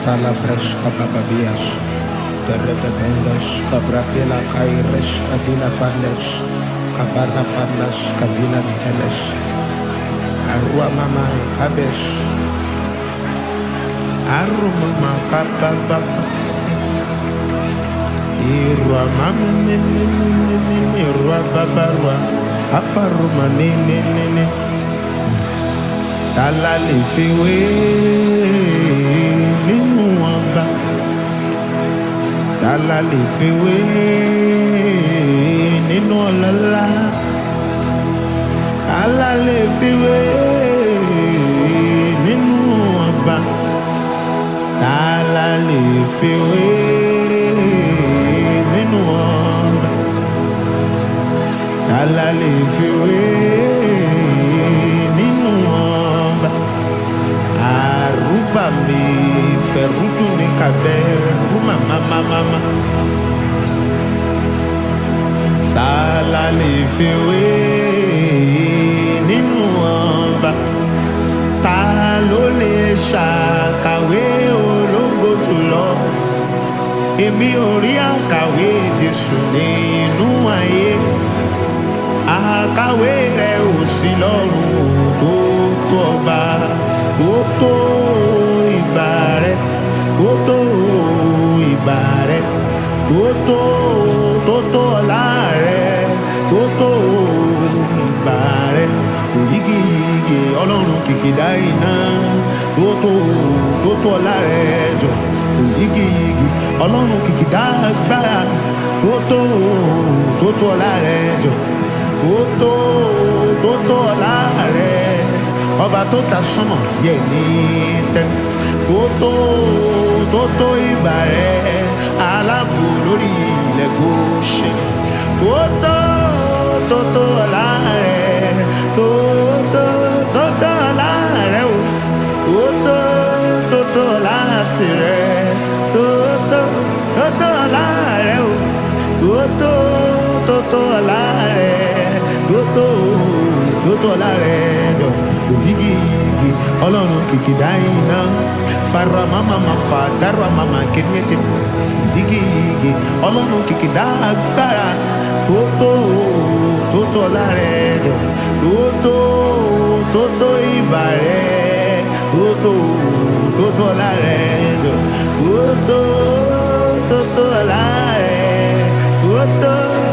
Tala fresca bababias. Terrebendes cabratela caires cabina fandes. Cabana fandas cabina mikeles. Arua mama cabes. Aru mama kababa. Irua mama nene irua babarua. Afaru manene. Tala le fiwe nínú ọba. Tala le fiwe nínú ọlọ́lá. Tala le fiwe nínú ọba. Tala le fiwe nínú ọba. Tala le fiwe nínú ọba. Aruba mi ferutu ni kabe ruma mama. Tala le fiwe nínú ọba. Ta ló lè ṣàkàwé ológo jùlọ? Èmi ò rí àkàwé Jésù nínú ayé. Àkàwé rẹ̀ ò sí lọ́run tó tó ọba. Ó tó ìbà rẹ̀, ó tó ìbà rẹ̀, ó tó ọlá rẹ̀, ó tó ìbà rẹ̀. Òyígíyigì ọlọ́run kìkìdá iná, ó tó ọlá rẹ̀ jọ. Òyígíyigì ọlọ́run kìkìdá agbára, ó tó ọlá rẹ̀ jọ. Ó tó ọlá rẹ̀. Ọba tó ta sánmọ̀ yẹ ní tẹ́. Ó tó ìbà rẹ̀. Aláàbò lórí ilẹ̀ Góṣẹ́nì. Ó tó ọlá rẹ̀. Ó tó ọlá rẹ̀ o. Ó tó ọlá tirẹ̀. Ó tó ọlá rẹ̀ o. Ó tó ọlá rẹ̀. Ó tó ọlá rẹ̀ jọ. Òyígíyigì ọlọ́run kìkìdá iná. Fara mama fa dara mama kenyete. Òyígíyigì ọlọ́run kìkìdá agbára. Ó tó ọlá rẹ̀ jọ. Ó tó ìbà rẹ̀. Ó tó ọlá rẹ̀ jọ. Ó tó ọlá rẹ̀. Ó tó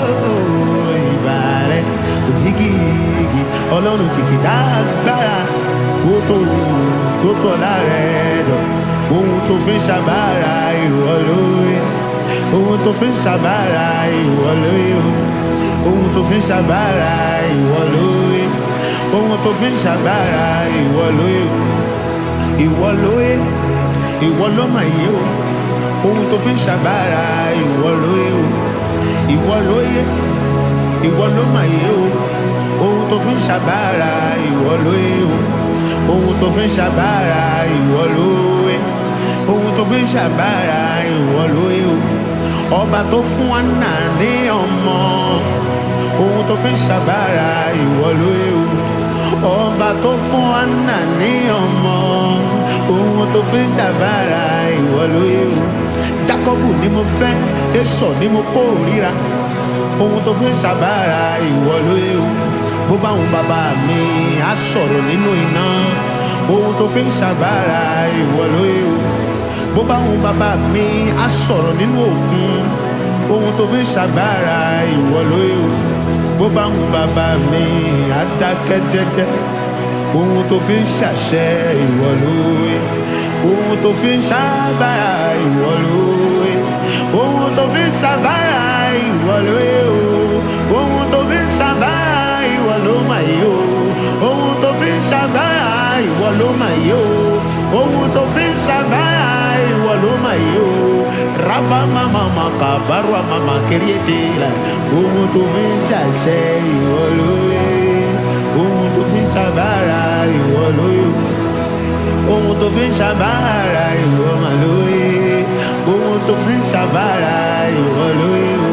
ìbà rẹ̀. Òyígíyigì ọlọ́run kìkìdá agbára. Ó tó ọlá rẹ̀ jọ. Ohun tó fi ń ṣàbára ìwọ lóye. Ohun tó fi ń ṣàbára ìwọ lóye. Ohun tó fi ń ṣàbára ìwọ lóye. Ohun tó fi ń ṣàbára ìwọ lóye. Ìwọ lóye. Ìwọ ló mà yé o. Ohun tó fi ń ṣàbára ìwọ lóye o. Ìwọ lóye. Ìwọ ló mà yé o. Ohun tó fi ń ṣàbára ìwọ lóye o. Ohun tó fi ń ṣàbára ìwọ lóye. Ohun tó fi ń ṣàbára ìwọ lóye o. Ọba tó fún wa náà ní ọmọ. Ohun tó fi ń ṣàbára ìwọ lóye o. Ọba tó fún wa náà ní ọmọ. Ohun tó fi ń ṣàbára ìwọ lóye o. Jákọ́bù ni mo fẹ́, Ésọ̀ ni mo kórìíra. Ohun tó fi ń ṣàbára ìwọ lóye o. Bó bá wọn bàbá mi á sọ̀rọ̀ nínú iná. Ohun tó fi ń ṣàbára ìwọ lóye o. Bó bá wọn bàbá mi á sọ̀rọ̀ nínú òkun. Ohun tó fi ń ṣàbára ìwọ lóye o. Bó bá wọn bàbá mi á dákẹ́ jẹ́jẹ́. Ohun tó fi ń ṣàṣẹ ìwọ lóye. Ohun tó fi ń ṣàbára ìwọ lóye. Ohun tó fi ń ṣàbára ìwọ lóye o. Ohun tó fi ń ṣàbára ìwọ ló mà yé o. Ohun tó fi ń ṣàbára ìwọ ló mà yé o. Ohun tó fi ń ṣàbára ìwọ ló mà yé o. Rábà mama kàbárò mama kéré la. Ohun tó fi ń ṣàṣẹ ìwọ lóye. Ohun tó fi ń ṣàbára ìwọ lóye. Ohun tó fi ń ṣàbára ìwọ mà lóye. Ohun tó fi ń ṣàbára ìwọ lóye o.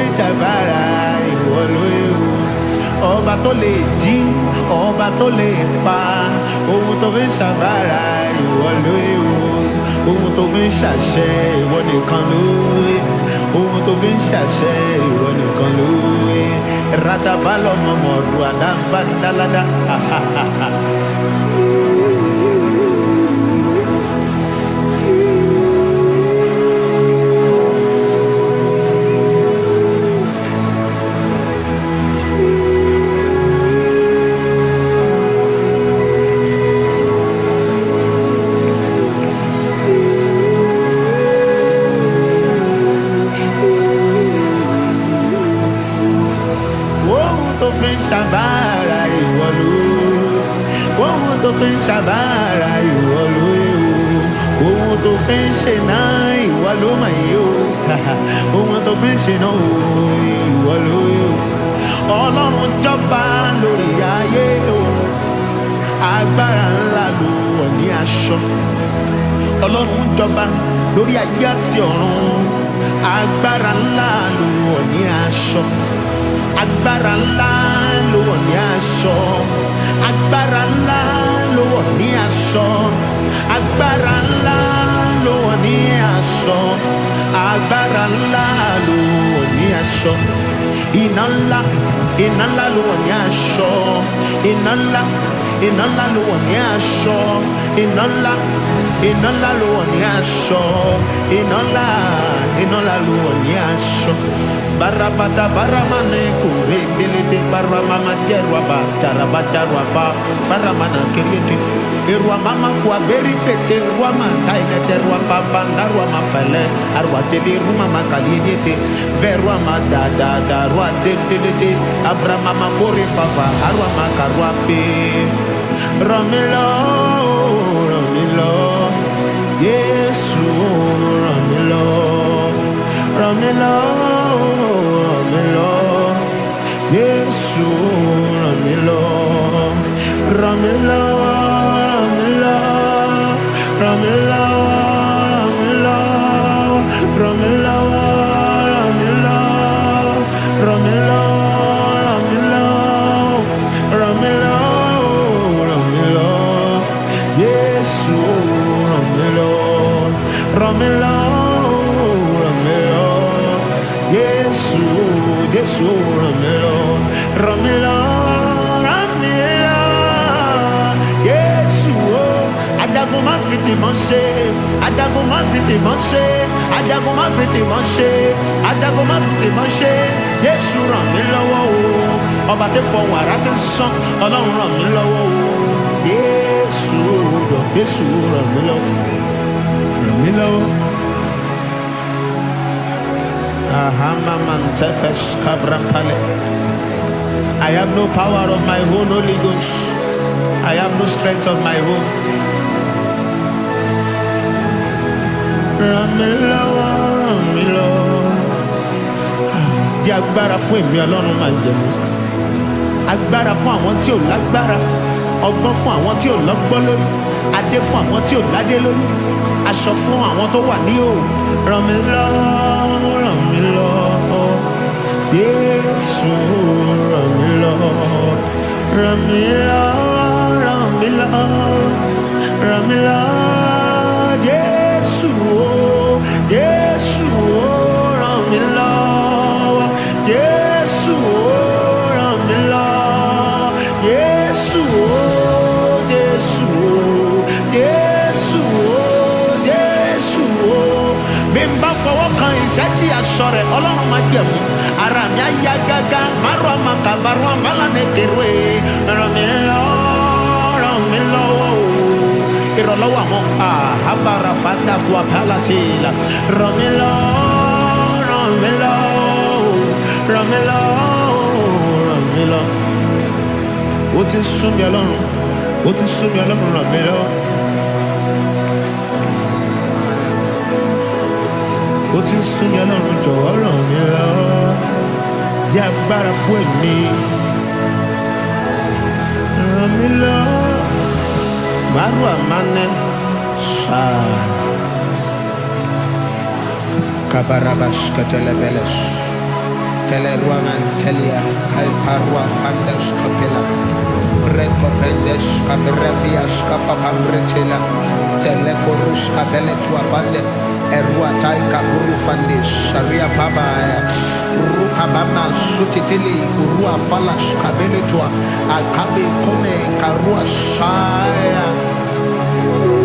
ń ṣàgbára ìwọ lóye o. Ọba tó lè jí, ọba tó lè pa, ohun tó fi ń ṣàgbára ìwọ lóye o. Ohun tó fi ń ṣàṣẹ ìwọ nìkan lóye. Ohun tó fi ń ṣàṣẹ ìwọ nìkan lóye. Radava lọmọ mọ̀ọ́dún àdáńbá ń dáládá. Ṣàbára ìwọ ló, ohun tó fi ń ṣàbára ìwọ ló o, ohun tó fi ń ṣe náà ìwọ ló mà yí o, ohun tó fi ń ṣe náà ìwọ ló o. Ọlọ́run jọba lórí ayé o, agbára ńlá ló wọ̀ ní aṣọ. Ọlọ́run jọba lórí ayé àti ọ̀run, agbára ńlá ló wọ̀ ní aṣọ. Agbára ńlá ló wọ̀ ní aṣọ. Agbára ńlá ló wọ̀ ní aṣọ. Agbára ńlá ló wọ̀ ní aṣọ. Agbára ńlá ló wọ̀ ní aṣọ. Iná ńlá ló wọ̀ ní aṣọ. Iná ńlá ló wọ̀ ní aṣọ. Iná ńlá ló wọ̀ ní aṣọ. Iná ńlá ló wọ̀ ní aṣọ. Barabada baramane kure belede baramama jerwa ba jaraba jarwa fa faramana keriete erwa mama kwa beri fete rwa ma kaine terwa papa narwa ma fele arwa tele ruma ma kaliete verwa ma da rwa de abrama ma kore fafa arwa ma karwa fe ramelo Yesu ramelo Yesu ramelo Yesu ramelo Yesu adagun ma fiti mọ́ṣe adagun ma fiti mọ́ṣe adagun ma fiti mọ́ṣe adagun ma fiti mọ́ṣe Yesu ràn mí lọ́wọ́ o ọba tí fọwọ́ ara ti sán Ọlọ́run ràn mí lọ́wọ́ o Yesu ràn mí lọ́wọ́. I have no power of my own, Holy Ghost. I have no strength of my own. Ràn mí lọ́wọ́. Di agbára fún èmi Ọlọ́run máa jẹ mí. Agbára fún àwọn tí ò lágbára. Ọgbọ́n fún àwọn tí ò lọ́gbọ́n lórí. Adé fún àwọn tí ò ládé lórí. Aṣọ fún àwọn tó wà ní òòrùn. Ràn mí lọ́wọ́. Yesu ràn mí lọ́wọ́. Ràn mí lọ́wọ́. Yesu ràn mí lọ́wọ́. Yesu ràn mí lọ́wọ́. Yesu bí n bá fọwọ́ kan iṣẹ́ tí aṣọ rẹ̀ Ọlọ́run máa jẹ̀mú ara mi á yá gágá márùn àmàkàbàrù àmàlànà kéré ràn mí lọ́wọ́ o ìrànlọ́wọ́ àwọn àbára fàdákù àbálàtìlà ràn mí lọ́wọ́. Ó ti sún mi Ọlọ́run ràn mí lọ́wọ́. Ó ti sún mi Ọlọ́run jọ̀wọ́ ràn mí lọ́wọ́. Jẹ́ agbára fún èmi. Ràn mí lọ́wọ́. Maru amane sa. Kabarabash kateleveles. Telerua Mantelia, Kalparua Fandas Capella, Recopendes Caberefias Capapambretilla, Telecorus Cabeletua Fande, Erua Taika Burufandi, Sharia Pabaya, Rukabama Sutitili, Gurua Falas Cabeletua, Akabi Kome, Karua Shaya.